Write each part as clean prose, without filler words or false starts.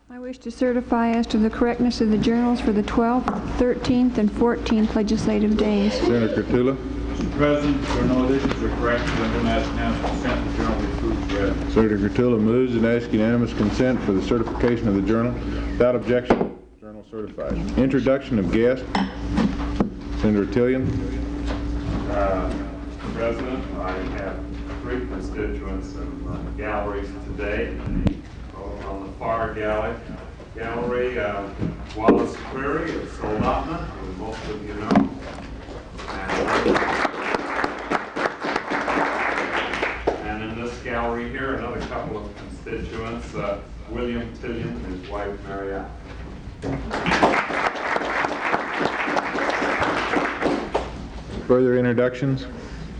I wish to certify as to the correctness of the journals for the 12th, 13th, and 14th legislative days. Senator Curtula. Mr. President, there are no additions or corrections. I'm going to ask unanimous consent the journal be approved as read. Senator Curtula moves and asks unanimous consent for the certification of the journal. Without objection, journal certified. Introduction of guest. Senator Tillian. Mr. President, I have three constituents in galleries today. On the far gallery, Wallace Query of Soldotna, who most of you know. And in this gallery here, another couple of constituents, William Tillian and his wife, Marianne. Further introductions?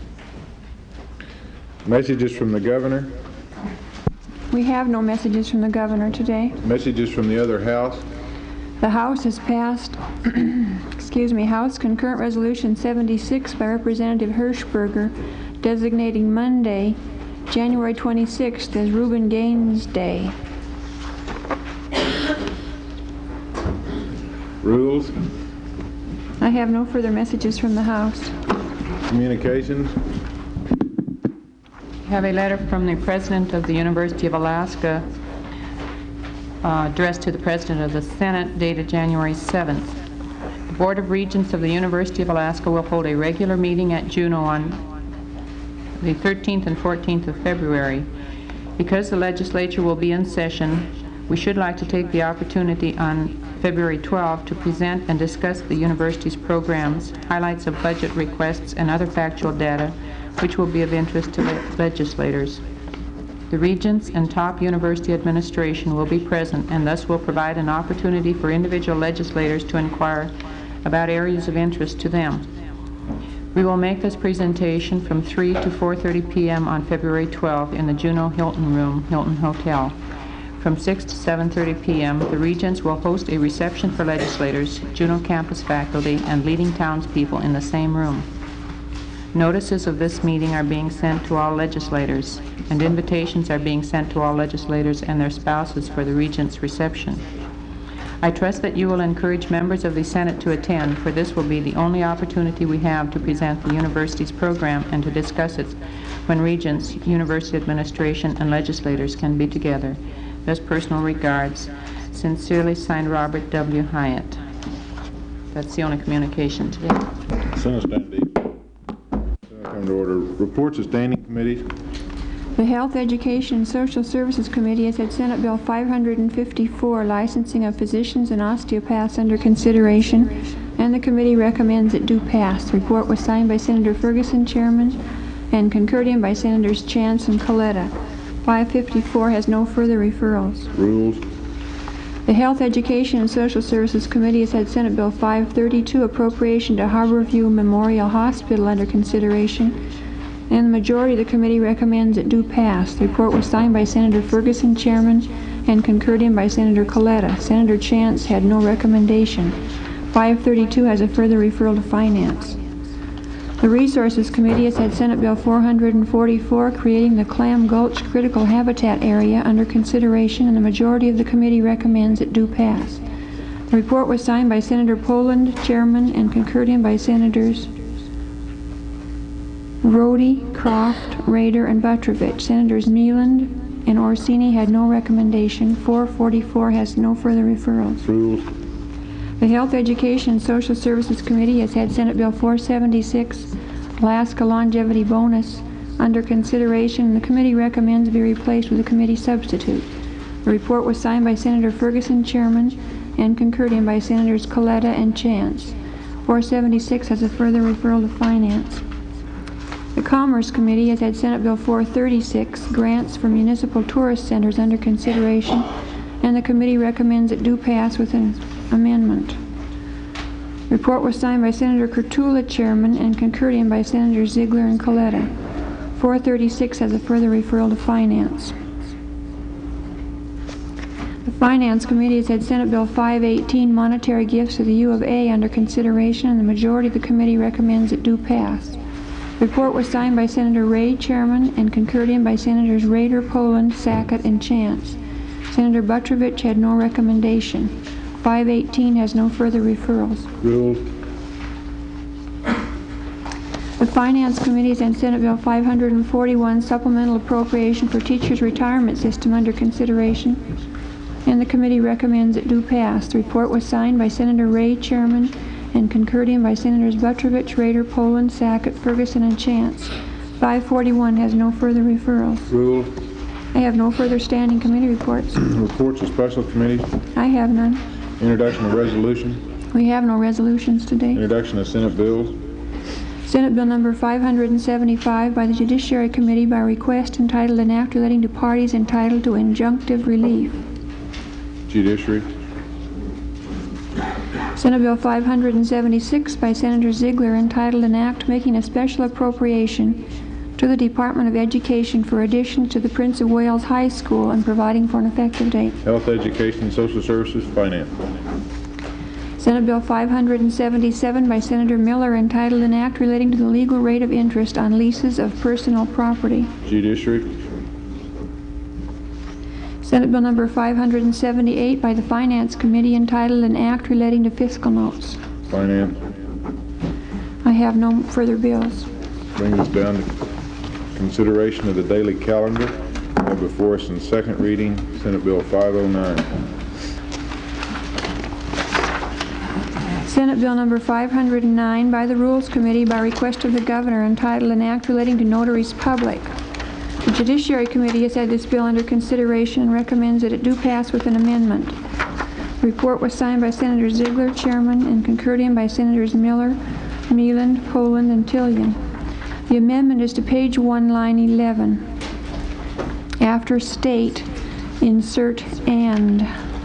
Messages from the governor? We have no messages from the governor today. Messages from the other house? The House has passed, House Concurrent Resolution 76 by Representative Hirschberger designating Monday, January 26th as Reuben Gaines Day. Rules? I have no further messages from the House. Communications? I have a letter from the President of the University of Alaska addressed to the President of the Senate dated January 7th. The Board of Regents of the University of Alaska will hold a regular meeting at Juneau on the 13th and 14th of February. Because the legislature will be in session, we should like to take the opportunity on February 12 to present and discuss the university's programs, highlights of budget requests, and other factual data which will be of interest to legislators. The regents and top university administration will be present and thus will provide an opportunity for individual legislators to inquire about areas of interest to them. We will make this presentation from 3 to 4:30 p.m. on February 12 in the Juneau Hilton Room, Hilton Hotel. From 6 to 7:30 p.m., the regents will host a reception for legislators, Juneau campus faculty, and leading townspeople in the same room. Notices of this meeting are being sent to all legislators, and invitations are being sent to all legislators and their spouses for the regents' reception. I trust that you will encourage members of the Senate to attend, for this will be the only opportunity we have to present the university's program and to discuss it when regents, university administration, and legislators can be together. Best personal regards. Sincerely signed, Robert W. Hyatt. That's the only communication today. Senate stand, Deep. Come to order. Reports of standing committees. The Health, Education, and Social Services Committee has had Senate Bill 554, licensing of physicians and osteopaths, under consideration, and the committee recommends it do pass. The report was signed by Senator Ferguson, Chairman, and concurred in by Senators Chance and Coletta. 554 has no further referrals. Rules. The Health, Education, and Social Services Committee has had Senate Bill 532, appropriation to Harborview Memorial Hospital, under consideration, and the majority of the committee recommends it do pass. The report was signed by Senator Ferguson, Chairman, and concurred in by Senator Coletta. Senator Chance had no recommendation. 532 has a further referral to Finance. The Resources Committee has had Senate Bill 444, creating the Clam Gulch Critical Habitat Area, under consideration, and the majority of the committee recommends it do pass. The report was signed by Senator Poland, Chairman, and concurred in by Senators Rhodey, Croft, Rader, and Butrovich. Senators Neeland and Orsini had no recommendation. 444 has no further referrals. Rules. The Health, Education, and Social Services Committee has had Senate Bill 476, Alaska Longevity Bonus, under consideration, and the committee recommends be replaced with a committee substitute. The report was signed by Senator Ferguson, Chairman, and concurred in by Senators Coletta and Chance. 476 has a further referral to Finance. The Commerce Committee has had Senate Bill 436, Grants for Municipal Tourist Centers, under consideration, and the committee recommends it do pass with an amendment. The report was signed by Senator Curtula, Chairman, and concurred in by Senators Ziegler and Coletta. 436 has a further referral to Finance. The Finance Committee has had Senate Bill 518, Monetary Gifts to the U of A, under consideration, and the majority of the committee recommends it do pass. The report was signed by Senator Ray, Chairman, and concurred in by Senators Rader, Poland, Sackett, and Chance. Senator Butrovich had no recommendation. 518 has no further referrals. Rules. The Finance Committee has had Senate Bill 541, supplemental appropriation for teachers' retirement system, under consideration, and the committee recommends it do pass. The report was signed by Senator Ray, Chairman, and concurred in by Senators Butrovich, Rader, Poland, Sackett, Ferguson, and Chance. 541 has no further referrals. Rules. I have no further standing committee reports. Reports of special committees. I have none. Introduction of resolution. We have no resolutions today. Introduction of Senate bills. Senate Bill number 575 by the Judiciary Committee by request entitled an act relating to parties entitled to injunctive relief. Judiciary. Senate Bill 576 by Senator Ziegler entitled an act making a special appropriation to the Department of Education for additions to the Prince of Wales High School and providing for an effective date. Health, Education, Social Services, Finance. Senate Bill 577 by Senator Miller entitled an act relating to the legal rate of interest on leases of personal property. Judiciary. Senate Bill number 578 by the Finance Committee entitled an act relating to fiscal notes. Finance. I have no further bills. Brings us down to consideration of the daily calendar. We have before us in second reading, Senate Bill 509. Senate Bill number 509 by the Rules Committee by request of the Governor entitled an act relating to notaries public. The Judiciary Committee has had this bill under consideration and recommends that it do pass with an amendment. The report was signed by Senator Ziegler, Chairman, and concurred in by Senators Miller, Meeland, Poland, and Tillian. The amendment is to page 1, line 11. After state, insert and.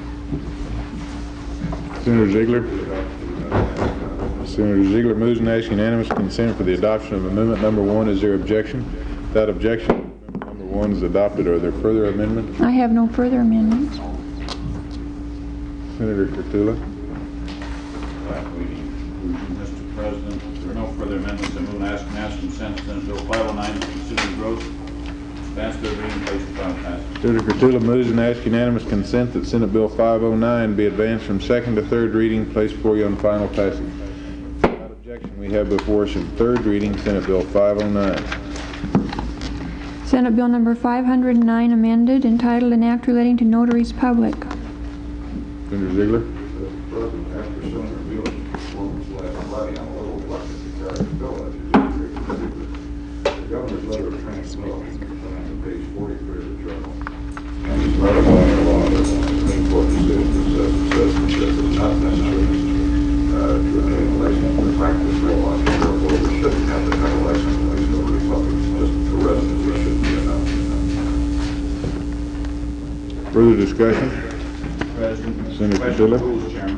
Senator Ziegler. Senator Ziegler moves and asks unanimous consent for the adoption of amendment number 1. Is there objection? Without objection, amendment number 1 is adopted. Are there further amendments? I have no further amendments. Senator Kurtula. Mr. President, there are no further amendments. I move and ask unanimous consent to Senate Bill 509 to consider growth, advance third reading, place for final passage. Senator Kurtula moves and asks unanimous consent that Senate Bill 509 be advanced from second to third reading, placed before you on final passage. Without objection, we have before us in third reading Senate Bill 509. Senate Bill number 509 amended entitled an act relating to notaries public. Senator Ziegler. President, after Senator Mille's performance last Friday, I'm a little reluctant to carry the bill as the governor's letter of transmittal is found on page 43 of the journal. And he's ratifying a law that the Supreme Court decision says that it's not necessary to obtain a license for practice law, and therefore we shouldn't have to have a license to place notary public. Just the residency should be enough. Further discussion? President, Senator question Kurtula. of rules, Chairman.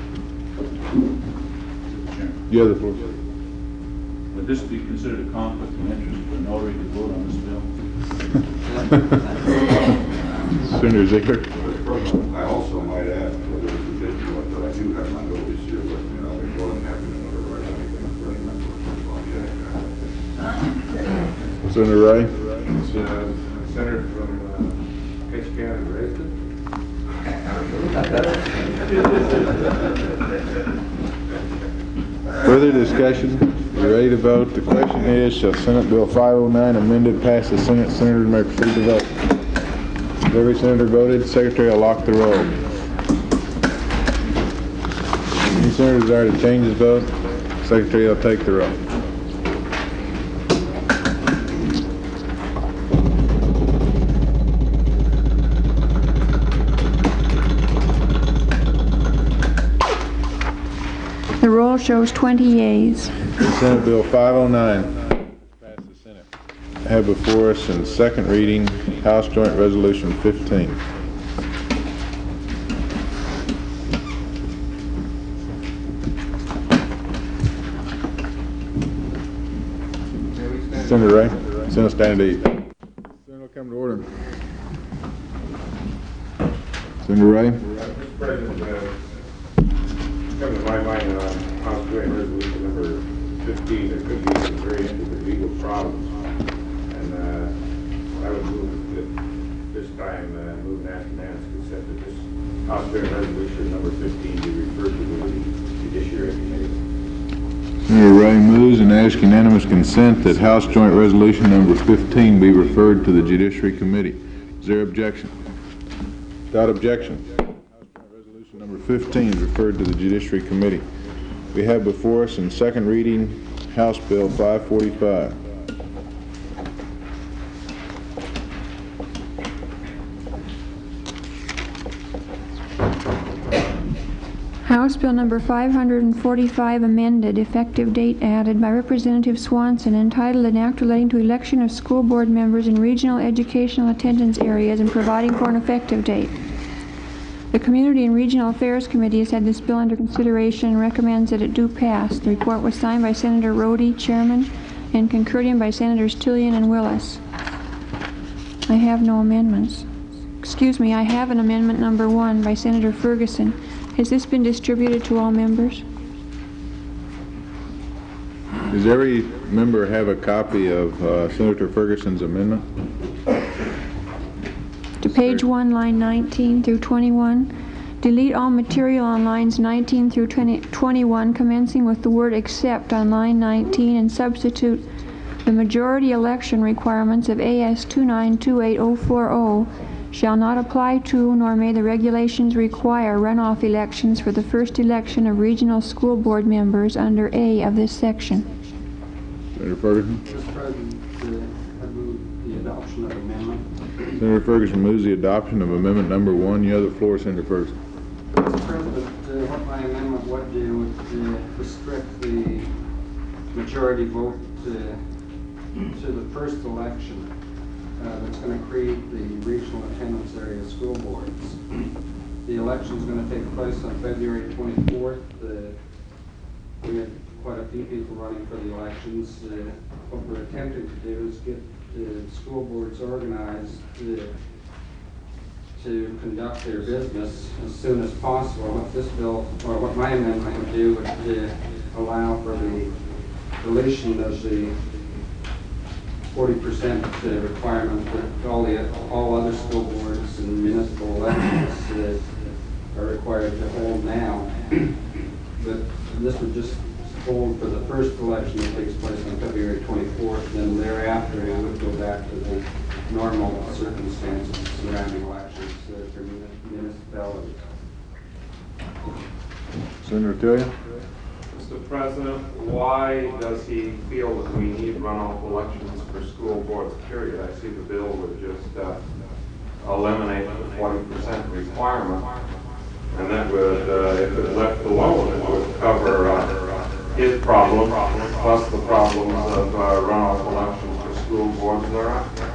Chairman, You have the floor. would this be considered a conflict of interest for a notary to vote on this bill? Senator Ziegler. Mr. President, I also might add, whether it's a bit more, that I do have my notice here with me, and I'll be more than happy to notarize anything for any member of the Senator Ray. Senator from Pitts County, Dresden. Further discussion? You ready to vote? The question is, shall Senate Bill 509 amended pass the Senate? Senators may proceed to vote. Has every senator voted? Secretary will lock the roll. Any senator desire to change his vote? Secretary will take the roll. The roll shows 20 yeas. Senate Bill 509 passed the Senate. I have before us in second reading House Joint Resolution 15. Senator Ray. Senate stand at ease. Senator will come to order. Senator Ray. Mr. President, come to my mind on House Joint Resolution number 15, there could be some very interesting legal problems. And I would move that this time, move and ask unanimous consent that this House Joint Resolution number 15 be referred to the Judiciary Committee. Senator Ray moves and asks unanimous consent that House Joint Resolution number 15 be referred to the Judiciary Committee. Is there objection? Without objection, House Joint Resolution number 15 is referred to the Judiciary Committee. We have before us in second reading House Bill 545. House Bill number 545 amended, effective date added by Representative Swanson, entitled An Act Relating to Election of School Board Members in Regional Educational Attendance Areas and providing for an effective date. The Community and Regional Affairs Committee has had this bill under consideration and recommends that it do pass. The report was signed by Senator Rhodey, Chairman, and concurred in by Senators Tillian and Willis. I have no amendments. Excuse me, I have an amendment number 1 by Senator Ferguson. Has this been distributed to all members? Does every member have a copy of Senator Ferguson's amendment? To page 1, line 19 through 21. Delete all material on lines 19 through 21, commencing with the word except on line 19, and substitute the majority election requirements of AS 2928040 shall not apply to, nor may the regulations require, runoff elections for the first election of regional school board members under A of this section. Senator Ferguson? Mr. President, I move the adoption of amendment. Senator Ferguson moves the adoption of amendment number 1. You have the floor, Senator Ferguson. Mr. President, what my amendment would do would restrict the majority vote to the first election that's going to create the regional attendance area school boards. The election is going to take place on February 24th. We have quite a few people running for the elections. What we're attempting to do is get the school boards organized to conduct their business as soon as possible. What this bill, or what my amendment would do, would allow for the deletion of the 40% requirement that all other school boards and municipal elections are required to hold now. But this would just hold for the first election that takes place on February 24th, then thereafter it would go back to the normal circumstances surrounding elections for municipalities. Senator Tillian? Mr. President, why does he feel that we need runoff elections for school boards, period? I see the bill would just eliminate the 40% requirement, and that would, if it left alone, it would cover his problem, plus the problems of runoff elections for school boards thereafter.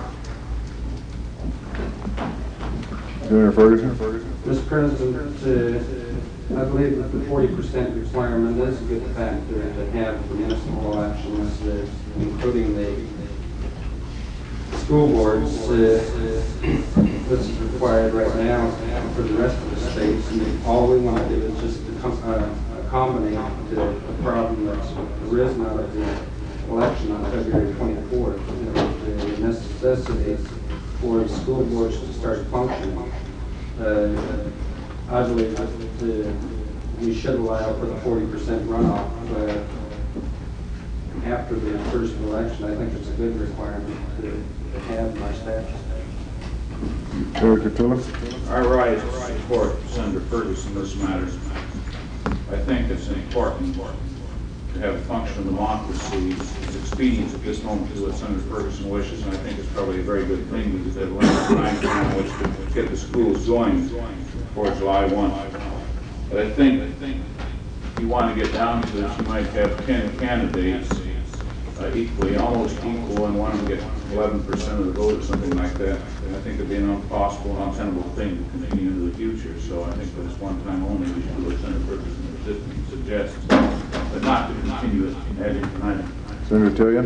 Senator Ferguson? Mr. President, I believe that the 40% requirement is a good factor to have for municipal elections, including the school boards. This is required right now for the rest of the states, and all we want to do is just accommodate the problem that's arisen out of the election on February 24th, the necessity for the school boards to start functioning. I believe that we should allow for the 40% runoff after the first election. I think it's a good requirement to have in our statute. Senator Tillian? I rise to support Senator Ferguson in this matter. I think it's important to have functional democracy. It's expedient at this moment to do what Senator Ferguson wishes, and I think it's probably a very good thing because they have limited time in which to get the schools going before July 1. But I think if you want to get down to it, you might have 10 candidates equally, almost equal, and one of them get 11% of the vote or something like that. And I think it'd be an impossible and untenable thing to continue into the future. So I think for this one time only, we should do what Senator Ferguson suggests, but not to continue it ad infinitum. Senator Tillian?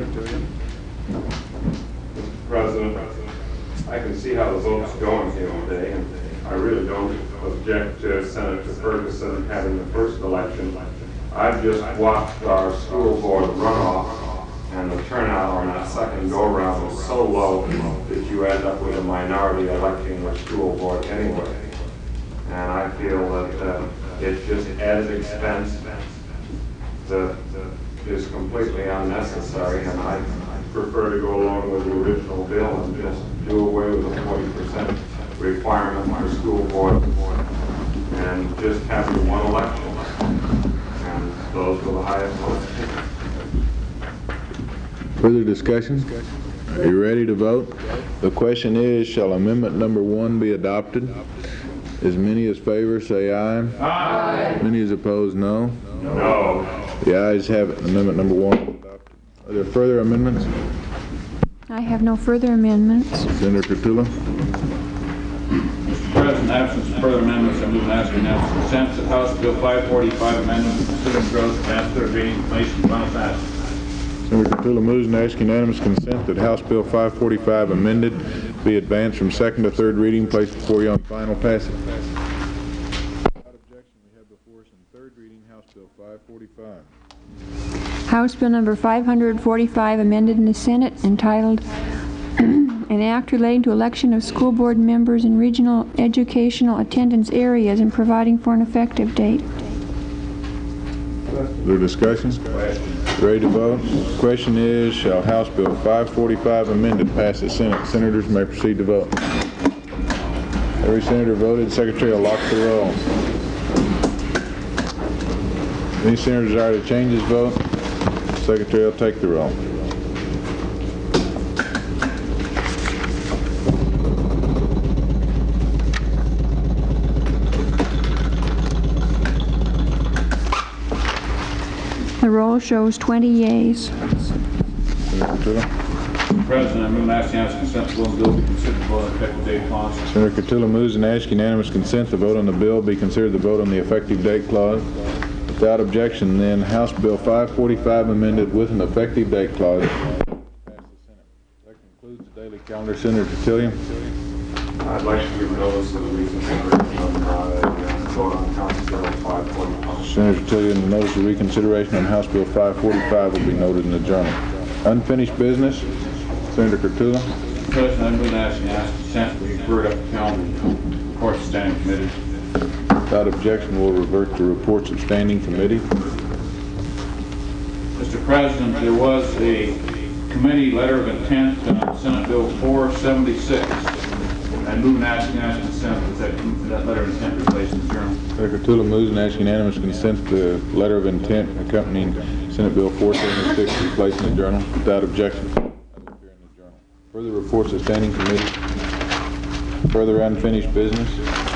Mr. President, I can see how the vote's going here today, and I really don't object to Senator Ferguson having the first election. I've just watched our school board runoff, and the turnout on that second go-round was so low that you end up with a minority electing the school board anyway. And I feel that it just adds expense that is completely unnecessary, and I prefer to go along with the original bill and just do away with the 40% requirement for school board and just have the one election. And those with the highest votes. Further discussion? Are you ready to vote? The question is, shall amendment number 1 be adopted? As many as favor say aye. Aye. Many as opposed, no. No. The ayes have it. Amendment number 1 is adopted. Are there further amendments? I have no further amendments. Senator Curtula. Mr. President, in absence of further amendments, I move and ask unanimous consent that House Bill 545 amendment considering growth advance third reading, place in final passage. Senator Curtula moves and asks unanimous consent that House Bill 545 amended be advanced from second to third reading, placed before you on final passage. Without objection, we have before us in third reading House Bill 545. House Bill number 545 amended in the Senate entitled An Act Relating to Election of School Board Members in Regional Educational Attendance Areas and Providing for an Effective Date. Other discussion? Ready to vote? Question is, shall House Bill 545 amended pass the Senate? Senators may proceed to vote. Every senator voted. Secretary will lock the roll. Any senator desire to change his vote? Secretary will take the roll. The roll shows 20 yeas. Senator Curtula. Mr. President, I move and ask unanimous consent the bill be considered the vote on effective date clause. Senator Curtula moves and asks unanimous consent the vote on the bill be considered the vote on the effective date clause. Without objection, then, House Bill 545 amended with an effective date clause passed the Senate. That concludes the daily calendar. Senator Curtula. I'd like to give notice of the reconsideration of vote on House Bill 545. Senator Curtula, the notice of reconsideration on House Bill 545 will be noted in the journal. Unfinished business. Senator Curtula. Mr. President, I move and ask unanimous consent to refer it up to calendar reports of standing committee. Without objection, we'll revert to reports of standing committee. Mr. President, there was a committee letter of intent on Senate Bill 476. I move and ask unanimous consent that that letter of intent be placed in the journal. Senator Curtula moves and asks unanimous consent the letter of intent accompanying Senate Bill 476 be placed in the journal. Without objection, that will appear in the journal. Further reports of standing committee. Further unfinished business.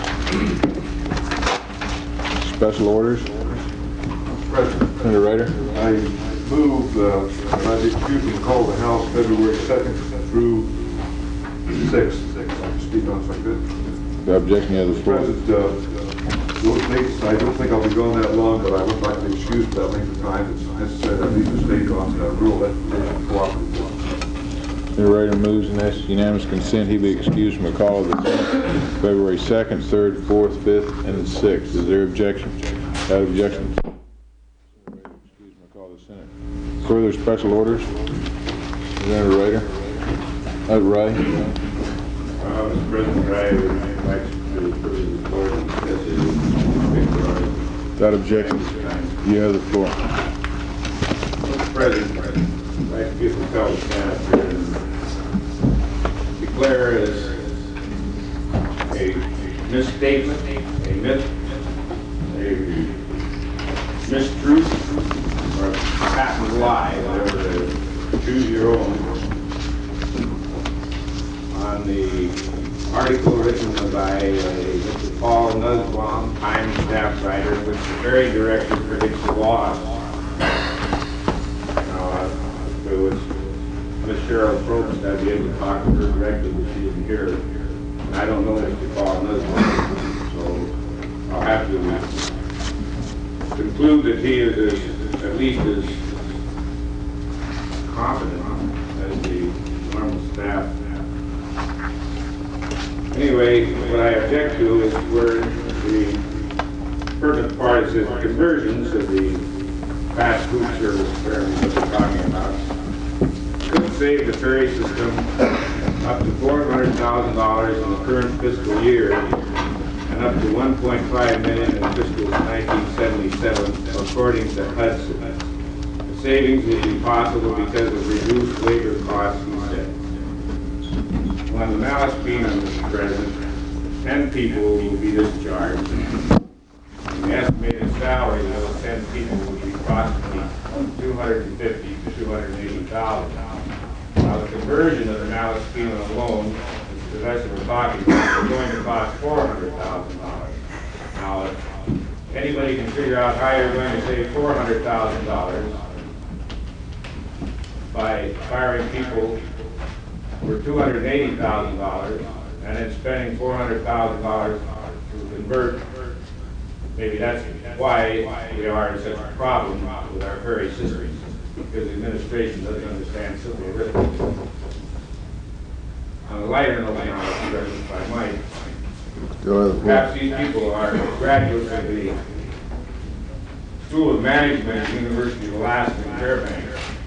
Special orders. President, Senator Ryder. I move that I be excused from call the House February 2nd through 6th. Speak on like this. Without objection, you have the floor. President, those dates, I don't think I'll be gone that long, but I would like to excuse that length of time. It's necessary that I leave the state on rural education cooperative. Senator Ryder moves and asks unanimous consent he be excused from a call of the Senate February 2nd, 3rd, 4th, 5th, and the 6th. Is there objection? Without objection. Excused from a call of the Senate. Further special orders? Senator Ryder. Ray. Mr. President, I would like to refer the board as Without objection. You have the floor. Mr. President, I'd like to give the fellow stand up here and declare as a misstatement, a myth, a mistruth, or a patent lie, whatever it is, choose your own, on the article written by Mr. Paul Nussbaum, Times staff writer, which very directly predicts the loss. If it was Miss Cheryl Probst, I'd be able to talk to her directly, but she isn't here. And I don't know Mr. Paul Nussbaum, so I'll have to conclude that he is at least as competent as the normal staff. Anyway, what I object to is where the pertinent part is the conversions of the fast food service firms that we're talking about. save the ferry system up to $400,000 in the current fiscal year and up to $1.5 million in fiscal 1977, according to Hudson. The savings will be possible because of reduced labor costs, he said. When the Malaspina, Mr. President, 10 people will be discharged. The estimated salary of those 10 people will be approximately $250,000 to $280,000. Now, the conversion of the Malaspina alone, as the professor was talking about, is going to cost $400,000. Now, if anybody can figure out how you're going to save $400,000 by firing people for $280,000 and then spending $400,000 to convert, maybe that's why we are in such a problem with our ferry system, because the administration doesn't understand simple arithmetic. On a lighter note, now, Mr. President, if I might, perhaps these people are graduates of the School of Management at the University of Alaska in Fairbanks.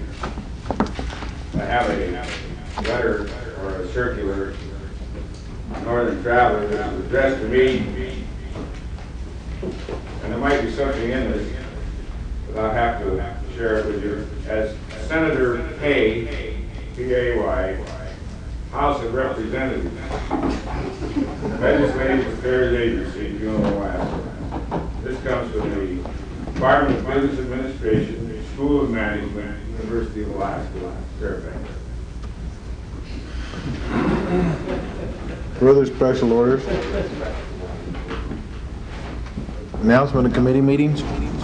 I have a letter or a circular, Northern Traveler, that is addressed to me, and there might be something in this that I'll have to share it with you. As Senator Hay, P-A-Y, House of Representatives, Legislative Affairs Agency, Juneau, Alaska. This comes from the Department of Business Administration, School of Management, University of Alaska, Fairbanks. Further special orders? Announcement of committee meetings?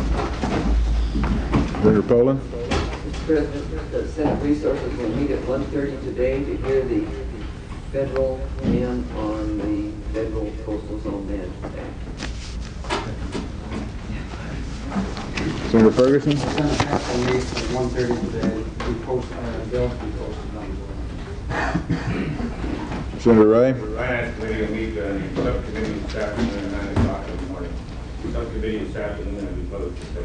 Senator Poland? Mr. President, the Senate Resources will meet at 1:30 today to hear the federal ban on the Federal Coastal Zone Management Act. Senator Ferguson? Senate Act will meet at 1:30 today. Bills will be posted on the Senator Ray? Finance Committee will meet in subcommittee this afternoon at 9 o'clock in the morning. Subcommittee this afternoon will be closed today.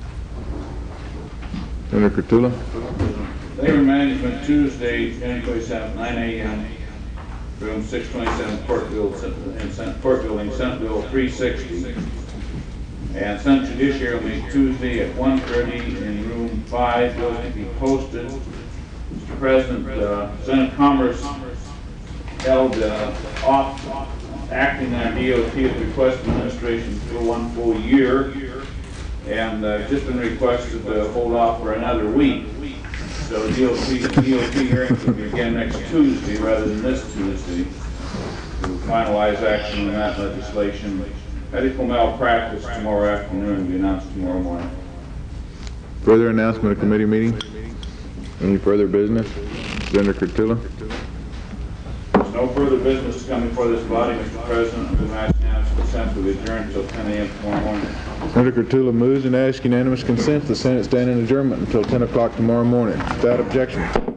Senator Curtula? Labor Management Tuesday, January 27th, 9 a.m. Room 627, Court Building, Senate Bill 360. And Senate Judiciary will meet Tuesday at 1:30 in Room 5. Bills to be posted. Mr. President, Senate Commerce held off acting on DOT at the request of administration for 1 full year, and just been requested to hold off for another week. So DOT hearings will begin next Tuesday rather than this Tuesday to finalize action on that legislation. Medical malpractice tomorrow afternoon will be announced tomorrow morning. Further announcement of committee meetings? Any further business? Senator Curtula? There's no further business coming before this body, Mr. President. I'm going to ask unanimous consent to adjourn until 10 a.m. tomorrow morning. Senator Curtula moves and asks unanimous consent. The Senate stand in adjournment until 10 o'clock tomorrow morning. Without objection.